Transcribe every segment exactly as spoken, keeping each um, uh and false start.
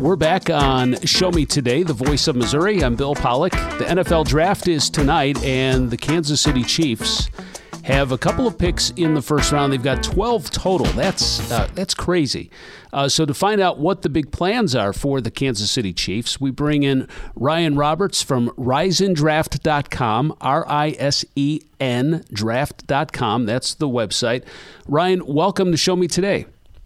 We're back on Show Me Today, the voice of Missouri. I'm Bill Pollock. The N F L draft is tonight, and the Kansas City Chiefs have a couple of picks in the first round. They've got twelve total. That's uh, that's crazy. Uh, so to find out what the big plans are for the Kansas City Chiefs, we bring in Ryan Roberts from Risen Draft dot com, R I S E N draft dot com. That's the website. Ryan, welcome to Show Me Today.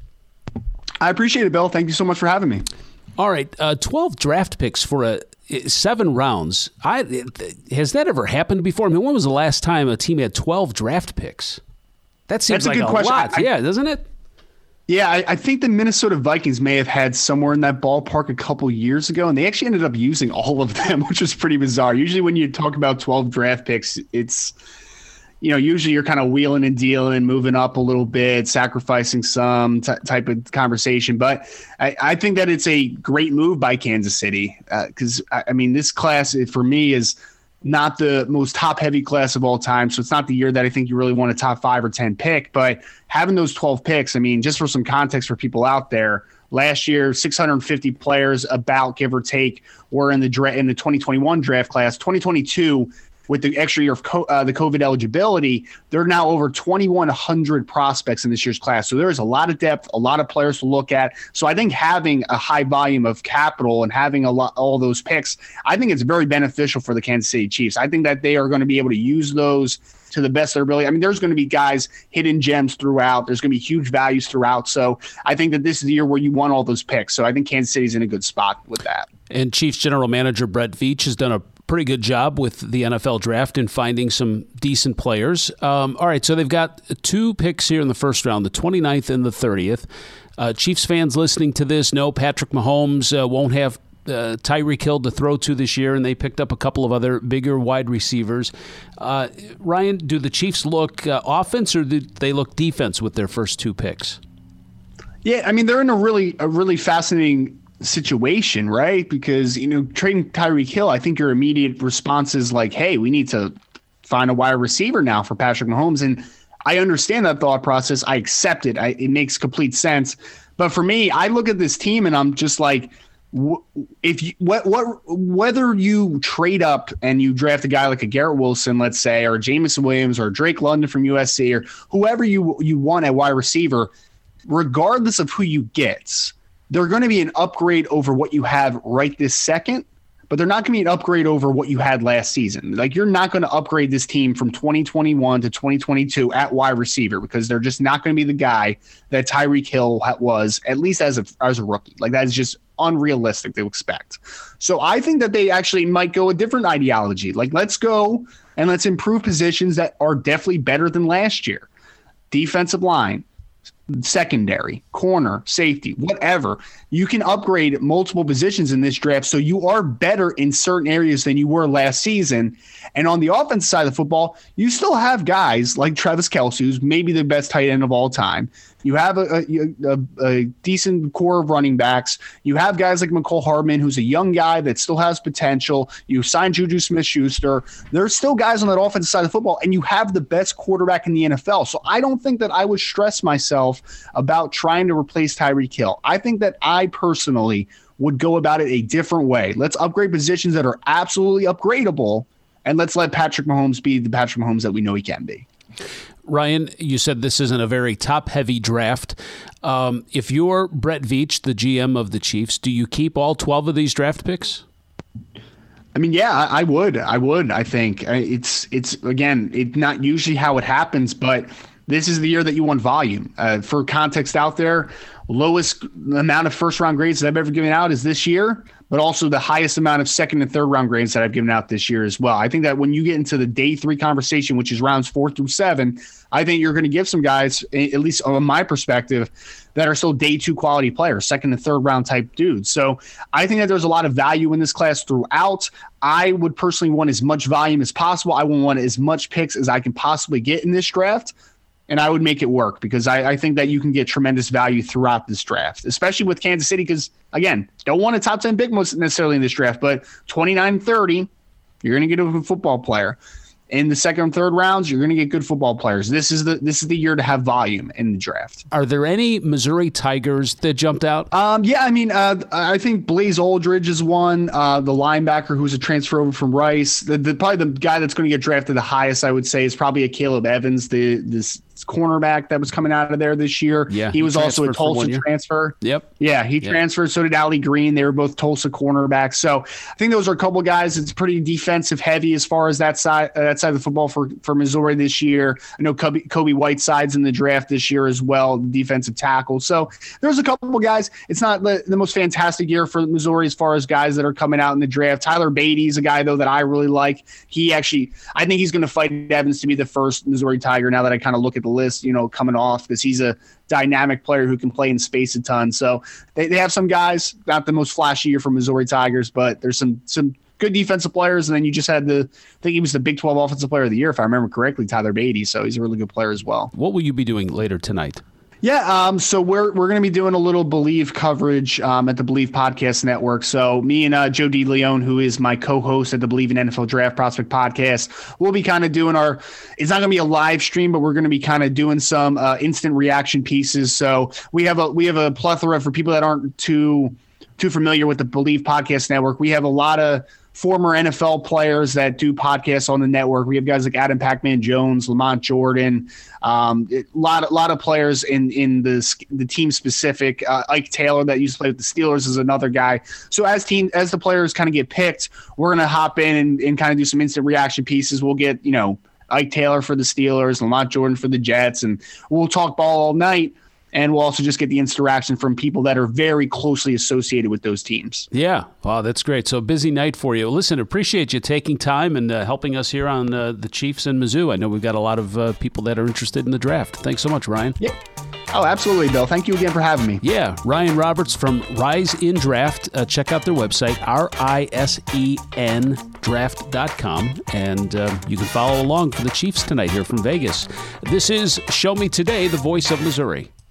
I appreciate it, Bill. Thank you so much for having me. All right, uh, twelve draft picks for a seven rounds. I has that ever happened before? I mean, when was the last time a team had twelve draft picks? That seems That's a like good a question. lot. I, yeah, doesn't it? Yeah, I, I think the Minnesota Vikings may have had somewhere in that ballpark a couple years ago, and they actually ended up using all of them, which was pretty bizarre. Usually when you talk about twelve draft picks, it's, you know, usually you're kind of wheeling and dealing and moving up a little bit, sacrificing some t- type of conversation. But I, I think that it's a great move by Kansas City because, uh, I, I mean, this class for me is not the most top-heavy class of all time. So it's not the year that I think you really want a top five or ten pick. But having those twelve picks, I mean, just for some context for people out there, last year, six hundred fifty players, about give or take, were in the dra- in the twenty twenty-one draft class. twenty twenty-two, with the extra year of co- uh, the COVID eligibility, there are now over twenty-one hundred prospects in this year's class. So there is a lot of depth, a lot of players to look at. So I think having a high volume of capital and having a lot, all those picks, I think it's very beneficial for the Kansas City Chiefs. I think that they are going to be able to use those to the best of their ability. I mean, there's going to be guys, hidden gems throughout. There's going to be huge values throughout. So I think that this is the year where you want all those picks. So I think Kansas City's in a good spot with that. And Chiefs general manager Brett Veach has done a pretty good job with the N F L draft in finding some decent players. Um, all right, so they've got two picks here in the first round, the twenty-ninth and the thirtieth. Uh, Chiefs fans listening to this know Patrick Mahomes uh, won't have uh, Tyreek Hill to throw to this year, and they picked up a couple of other bigger wide receivers. Uh, Ryan, do the Chiefs look uh, offense or do they look defense with their first two picks? Yeah, I mean, they're in a really a really fascinating situation, right? Because, you know, trading Tyreek Hill, I think your immediate response is like, hey, we need to find a wide receiver now for Patrick Mahomes. And I understand that thought process. I accept it. I, it makes complete sense. But for me, I look at this team and I'm just like, if you, what, what, whether you trade up and you draft a guy like a Garrett Wilson, let's say, or Jameson Williams or Drake London from U S C or whoever you, you want at wide receiver, regardless of who you get, they're going to be an upgrade over what you have right this second, but they're not going to be an upgrade over what you had last season. Like, you're not going to upgrade this team from twenty twenty-one to twenty twenty-two at wide receiver because they're just not going to be the guy that Tyreek Hill was, at least as a, as a rookie. Like, that is just unrealistic to expect. So I think that they actually might go a different ideology. Like, let's go and let's improve positions that are definitely better than last year. Defensive line, secondary, corner, safety, whatever. You can upgrade multiple positions in this draft so you are better in certain areas than you were last season. And on the offensive side of the football, you still have guys like Travis Kelce, who's maybe the best tight end of all time. You have a, a, a, a decent core of running backs. You have guys like Mecole Hardman, who's a young guy that still has potential. You signed Juju Smith-Schuster. There's still guys on that offensive side of the football, and you have the best quarterback in the N F L. So I don't think that I would stress myself about trying to replace Tyreek Hill. I think that I personally would go about it a different way. Let's upgrade positions that are absolutely upgradable, and let's let Patrick Mahomes be the Patrick Mahomes that we know he can be. Ryan, you said this isn't a very top-heavy draft. Um, if you're Brett Veach, the G M of the Chiefs, do you keep all twelve of these draft picks? I mean, yeah, I, I would. I would, I think. It's, it's again, it's not usually how it happens, but this is the year that you want volume. Uh, for context out there, lowest amount of first-round grades that I've ever given out is this year, but also the highest amount of second and third round grades that I've given out this year as well. I think that when you get into the day three conversation, which is rounds four through seven, I think you're going to give some guys, at least on my perspective, that are still day two quality players, second and third round type dudes. So I think that there's a lot of value in this class throughout. I would personally want as much volume as possible. I would want as much picks as I can possibly get in this draft. And I would make it work because I, I think that you can get tremendous value throughout this draft, especially with Kansas City because, again, don't want a top ten pick most necessarily in this draft, but twenty-nine thirty, you're going to get a football player. in the second and third rounds, you're going to get good football players. This is the this is the year to have volume in the draft. Are there any Missouri Tigers that jumped out? Um, yeah, I mean, uh, I think Blaze Aldridge is one, uh, the linebacker who's a transfer over from Rice. The, the probably the guy that's going to get drafted the highest, I would say, is probably a Caleb Evans, the this cornerback that was coming out of there this year. Yeah, he was he also a Tulsa transfer. Yep. Yeah, he yep. transferred. So did Ali Green. They were both Tulsa cornerbacks. So I think those are a couple guys. It's pretty defensive heavy as far as that side uh, that side of the football for, for Missouri this year. I know Kobe, Kobe Whiteside's in the draft this year as well, defensive tackle. So there's a couple guys. It's not the, the most fantastic year for Missouri as far as guys that are coming out in the draft. Tyler Beatty's a guy, though, that I really like. He actually, I think he's going to fight Evans to be the first Missouri Tiger now that I kind of look at the list, you know, coming off, because he's a dynamic player who can play in space a ton. So they, they have some guys, not the most flashy year for Missouri Tigers, but there's some some good defensive players. And then you just had the, I think he was the Big twelve Offensive Player of the Year, if I remember correctly, Tyler Beatty. So he's a really good player as well. What will you be doing later tonight? Yeah, um, so we're we're going to be doing a little Believe coverage um, at the Believe Podcast Network. So me and uh, Joe DeLeon, who is my co-host at the Believe in N F L Draft Prospect Podcast, we'll be kind of doing our – it's not going to be a live stream, but we're going to be kind of doing some uh, instant reaction pieces. So we have a we have a plethora for people that aren't too too familiar with the Believe Podcast Network. We have a lot of – former N F L players that do podcasts on the network. We have guys like Adam Pac-Man Jones, Lamont Jordan, um, a lot, a lot of players in in the the team specific. Uh, Ike Taylor that used to play with the Steelers is another guy. So as team as the players kind of get picked, we're gonna hop in and, and kind of do some instant reaction pieces. We'll get you know Ike Taylor for the Steelers, Lamont Jordan for the Jets, and we'll talk ball all night. And we'll also just get the interaction from people that are very closely associated with those teams. Yeah. Wow, that's great. So busy night for you. Listen, appreciate you taking time and uh, helping us here on uh, the Chiefs and Mizzou. I know we've got a lot of uh, people that are interested in the draft. Thanks so much, Ryan. Yeah. Oh, absolutely, Bill. Thank you again for having me. Yeah. Ryan Roberts from Rise in Draft. Uh, check out their website, R I S E N draft dot com. And uh, you can follow along for the Chiefs tonight here from Vegas. This is Show Me Today, the voice of Missouri.